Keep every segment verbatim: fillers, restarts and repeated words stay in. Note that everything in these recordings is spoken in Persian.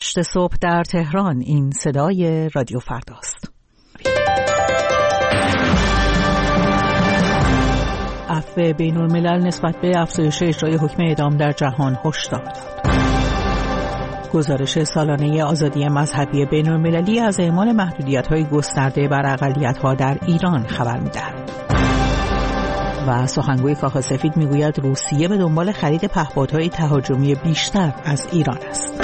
هشت صبح در تهران. این صدای رادیو فرداست. عفو بین الملل نسبت به افزایش اجرای حکم اعدام در جهان هشدار داد. گزارش سالانه آزادی مذهبی بین المللی از اعمال محدودیت‌های گسترده بر اقلیت‌ها در ایران خبر می‌دهد. و سخنگوی کاخ سفید میگوید روسیه به دنبال خرید پهپادهای تهاجمی بیشتر از ایران است.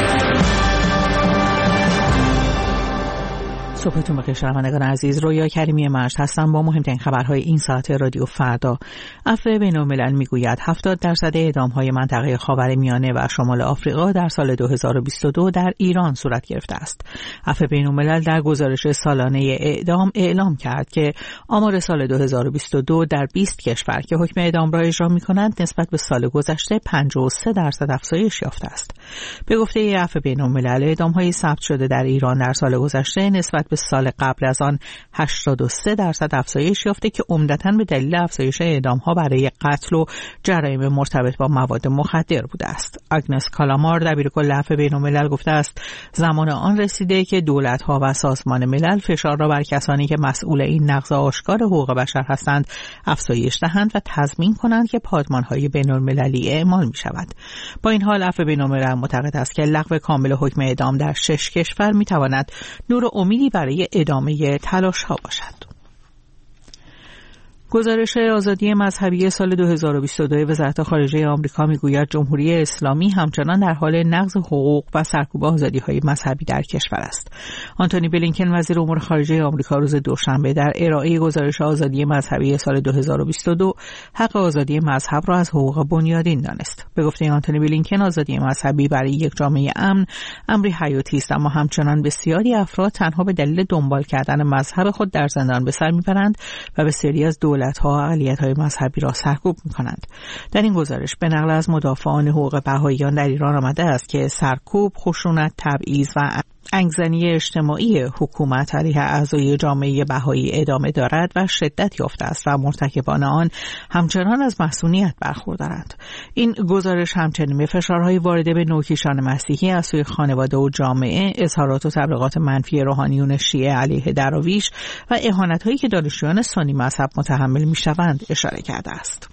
صبحتون بخیر شنوندگان عزیز، رویا کریمی مجد هستم با مهمترین خبرهای این ساعت رادیو فردا. عفو بین الملل میگوید هفتاد درصد اعدام‌های منطقه خاورمیانه و شمال آفریقا در سال دو هزار و بیست و دو در ایران صورت گرفته است. عفو بین الملل در گزارش سالانه اعدام اعلام کرد که آمار سال دو هزار و بیست و دو در بیست کشور که حکم اعدام را اجرا می‌کنند نسبت به سال گذشته پنجاه و سه درصد افزایش یافته است. به گفته عفو بین الملل اعدام‌های ثبت شده در ایران در سال گذشته نسبت به سال قبل از آن هشتاد و سه درصد افزایش یافته که عمدتاً به دلیل افزایش اعدام‌ها برای قتل و جرایم مرتبط با مواد مخدر بوده است. آگنس کالامار دبیرکل عفو بین الملل گفته است زمان آن رسیده که دولت‌ها و سازمان ملل فشار را بر کسانی که مسئول این نقض آشکار حقوق بشر هستند افزایش دهند و تضمین کنند که پادمان‌های بین‌المللی اعمال می‌شود. با این حال عفو بین الملل معتقد است که لغو کامل حکم اعدام در شش کشور می‌تواند نور امیدی برای ادامه تلاش ها باشد. گزارش آزادی مذهبی سال دو هزار و بیست و دو وزارت خارجه آمریکا میگوید جمهوری اسلامی همچنان در حال نقض حقوق و سرکوب آزادی‌های مذهبی در کشور است. آنتونی بلینکن وزیر امور خارجه آمریکا روز دوشنبه در ارائه گزارش آزادی مذهبی سال دو هزار و بیست و دو حق آزادی مذهب را از حقوق بنیادین دانست. به گفته آنتونی بلینکن آزادی مذهبی برای یک جامعه امن امری حیاتی است، اما همچنان بسیاری افراد تنها به دلیل دنبال کردن مذهب خود در زندان به سر میبرند و بسیاری از دولت‌ها و اقلیت‌های مذهبی را سرکوب می‌کنند. در این گزارش به نقل از مدافعان حقوق بهائیان در ایران آمده است که سرکوب، خشونت، تبعیض و انگزنی اجتماعی حکومت علیه اعضای جامعه بهایی ادامه دارد و شدت یافته است و مرتکبان آن همچنان از مسئولیت برخوردارند. این گزارش همچنین به فشارهای وارده به نوکیشان مسیحی از سوی خانواده و جامعه، اظهارات و تبلیغات منفی روحانیون شیعه علیه دراویش و اهانت‌هایی که دانشجویان سنی مذهب متحمل می‌شوند اشاره کرده است.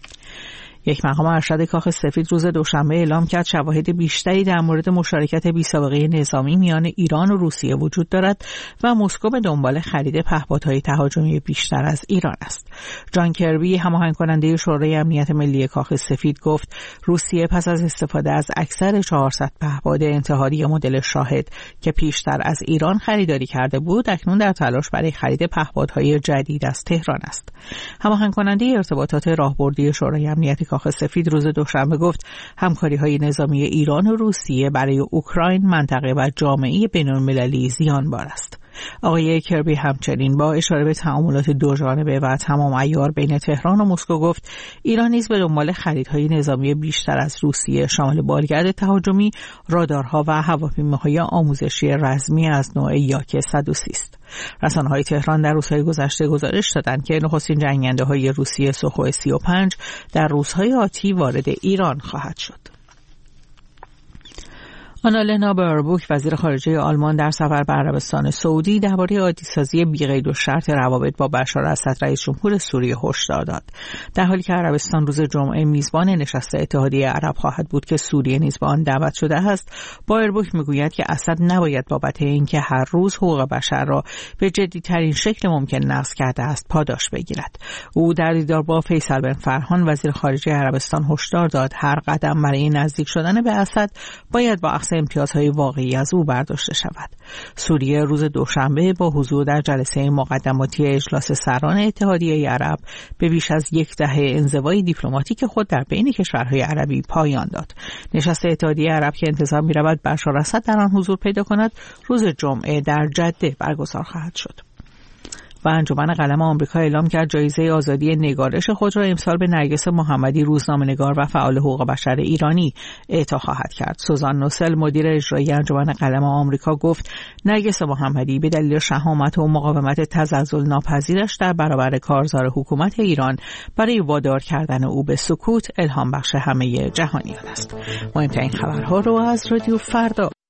یک مقام ارشد کاخ سفید روز دوشنبه اعلام کرد شواهد بیشتری در مورد مشارکت بی‌سابقه نظامی میان ایران و روسیه وجود دارد و مسکو به دنبال خرید پهپادهای تهاجمی بیشتر از ایران است. جان کربی، هماهنگ کننده شورای امنیت ملی کاخ سفید، گفت روسیه پس از استفاده از اکثر چهارصد پهپاد انتحاری مدل شاهد که پیشتر از ایران خریداری کرده بود، اکنون در تلاش برای خرید پهپادهای جدید از تهران است. هماهنگ کننده ارتباطات راهبردی شورای امنیت کاخ سفید روز دوشنبه گفت همکاری‌های نظامی ایران و روسیه برای اوکراین، منطقه و جامعه بین‌المللی زیانبار است. آقای کربی همچنین با اشاره به تعاملات دوجانبه و تمام عیار بین تهران و مسکو گفت ایران نیز به دنبال خریدهای نظامی بیشتر از روسیه شامل بالگرد تهاجمی، رادارها و هواپیماهای آموزشی رزمی از نوع یاک صد و سی است. رسانه‌های تهران در روزهای گذشته گزارش دادند که نخستین جنگنده‌های روسیه سوخوی سی و پنج در روزهای آتی وارد ایران خواهد شد. آنالنا باربوک وزیر خارجه آلمان در سفر به عربستان سعودی درباره عادی‌سازی بی‌قید و شرط روابط با بشار اسد رئیس جمهور سوریه هشدار داد. در حالی که عربستان روز جمعه میزبان نشست اتحادیه عرب خواهد بود که سوریه نیز به آن دعوت شده است، باربوک میگوید که اسد نباید بابت اینکه هر روز حقوق بشر را به جدی‌ترین شکل ممکن نقض کرده است پاداش بگیرد. او در دیدار با فیصل بن فرهان وزیر خارجه عربستان هشدار داد هر قدم برای نزدیک شدن به اسد باید با امتیازهای واقعی از او برداشته شود. سوریه روز دوشنبه با حضور در جلسه مقدماتی اجلاس سران اتحادیه عرب به بیش از یک دهه انزوای دیپلماتیک خود در بین کشورهای عربی پایان داد. نشست اتحادیه عرب که انتظار می‌رود بشار اسد در آن حضور پیدا کند، روز جمعه در جده برگزار خواهد شد. و انجمن قلم آمریکا اعلام کرد جایزه آزادی نگارش خود را امسال به نرگس محمدی، روزنامه‌نگار و فعال حقوق بشر ایرانی، اعطا خواهد کرد. سوزان نوسل مدیر اجرایی انجمن قلم آمریکا گفت نرگس محمدی به دلیل شهامت و مقاومت تزلزل ناپذیرش در برابر کارزار حکومت ایران برای وادار کردن او به سکوت الهام بخش همه جهانیان است. مهمترین خبرها رو از رادیو فردا